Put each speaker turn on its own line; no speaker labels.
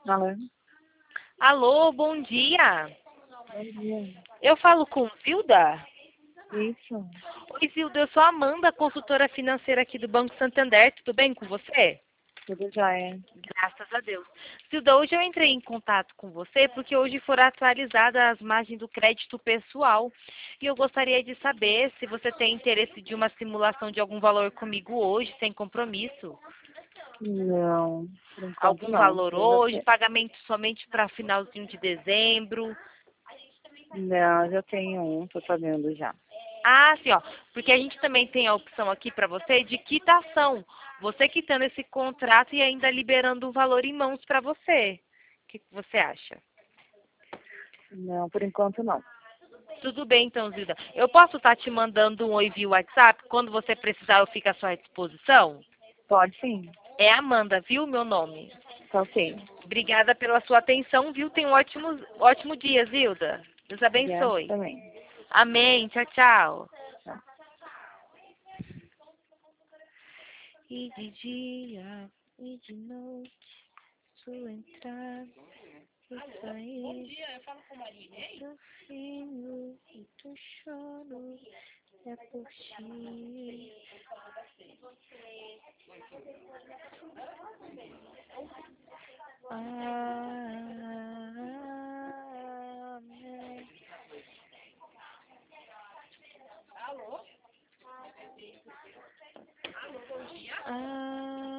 Alô?
Alô, bom dia.
Bom dia.
Eu falo com Zilda?
Isso,
Oi, Zilda, eu sou a Amanda, consultora financeira aqui do Banco Santander. Tudo bem com você?
tudo já é.
Graças a Deus. Zilda, hoje eu entrei em contato com você porque hoje foram atualizadas as margens do crédito pessoal. E eu gostaria de saber se você tem interesse de uma simulação de algum valor comigo hoje, sem compromisso.
Não, por enquanto
Algum
não.
valor
Eu já
hoje,
te...
pagamento somente para finalzinho de dezembro.
Não, já tenho um, tô pagando já.
Ah, sim, ó. Porque a gente também tem a opção aqui para você de quitação. Você quitando esse contrato e ainda liberando o valor em mãos para você. O que você acha?
Não, por enquanto não.
Tudo bem, então, Zilda. Eu posso estar te mandando um oi via WhatsApp? Quando você precisar, eu fico à sua disposição?
Pode sim,
É Amanda, viu, meu nome?
tá ok.
Obrigada pela sua atenção, viu? Tenha um ótimo dia, Zilda. Deus
Obrigada
abençoe.
também.
Amém. Tchau, tchau.
Tá.
E de dia, e de noite, sua entrada e sair. Do filho e do choro, é por ti. Ah,